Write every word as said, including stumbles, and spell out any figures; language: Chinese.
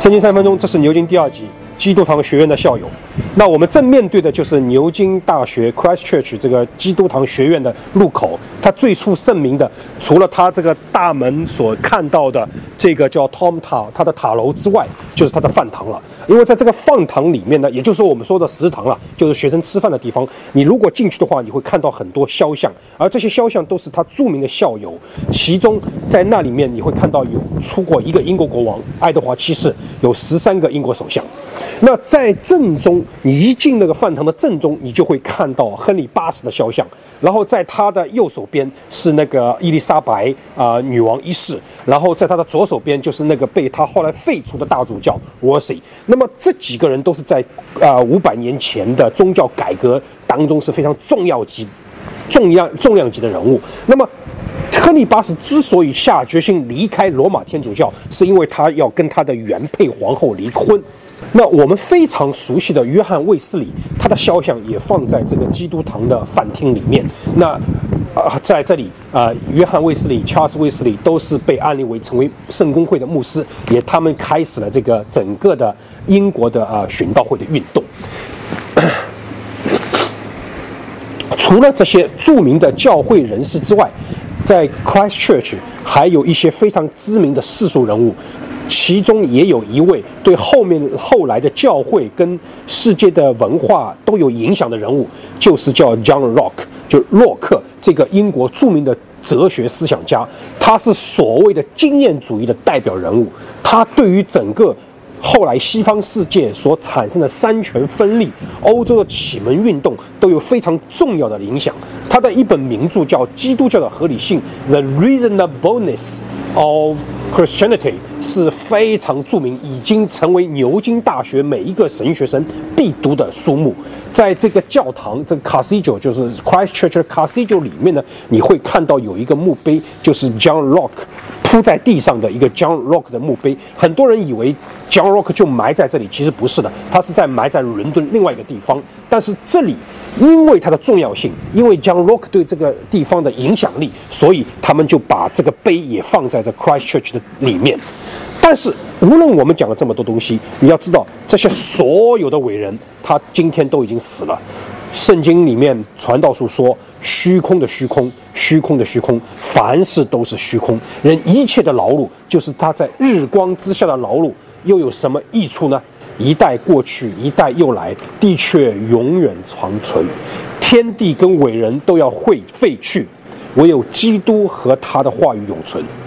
圣经三分钟，这是牛津第二集基督堂学院的校友。那我们正面对的就是牛津大学 Christ Church 这个基督堂学院的入口。它最负盛名的，除了它这个大门所看到的这个叫 Tom 塔，它的塔楼之外，就是它的饭堂了。因为在这个饭堂里面呢，也就是说我们说的食堂了，就是学生吃饭的地方。你如果进去的话，你会看到很多肖像，而这些肖像都是他著名的校友。其中在那里面你会看到有出过一个英国国王爱德华七世，有十三个英国首相。那在正中，你一进那个饭堂的正中，你就会看到亨利八世的肖像。然后在他的右手边是那个伊丽莎白啊、呃、女王一世，然后在他的左手边就是那个被他后来废除的大主教 Wolsey。那么这几个人都是在啊五百年前的宗教改革当中是非常重要级、重要重量级的人物。那么亨利八世之所以下决心离开罗马天主教，是因为他要跟他的原配皇后离婚。那我们非常熟悉的约翰卫斯理，他的肖像也放在这个基督堂的饭厅里面。那啊、呃，在这里啊、呃，约翰卫斯理、查尔斯卫斯理都是被安立为成为圣公会的牧师，也他们开始了这个整个的英国的啊、呃、殉道会的运动。除了这些著名的教会人士之外，在 Christ Church 还有一些非常知名的世俗人物。其中也有一位对后面后来的教会跟世界的文化都有影响的人物，就是叫 John Locke， 就洛克这个英国著名的哲学思想家。他是所谓的经验主义的代表人物，他对于整个后来西方世界所产生的三权分立、欧洲的启蒙运动都有非常重要的影响。他的一本名著叫《基督教的合理性》The Reasonableness of Christianity 是非常著名，已经成为牛津大学每一个神学生必读的书目。在这个教堂，这个 Cathedral 就是 Christ Church Cathedral 里面呢，你会看到有一个墓碑，就是 John Locke 铺在地上的一个 John Locke 的墓碑。很多人以为 John Locke 就埋在这里，其实不是的，他是在埋在伦敦另外一个地方。但是这里因为它的重要性，因为 John Locke 对这个地方的影响力，所以他们就把这个碑也放在这 Christ Church 的里面。但是无论我们讲了这么多东西，你要知道这些所有的伟人，他今天都已经死了。圣经里面传道书说，虚空的虚空，虚空的虚空，凡事都是虚空。人一切的劳碌，就是他在日光之下的劳碌，又有什么益处呢？一代过去，一代又来，地却永远长存。天地跟伟人都要会废去，唯有基督和他的话语永存。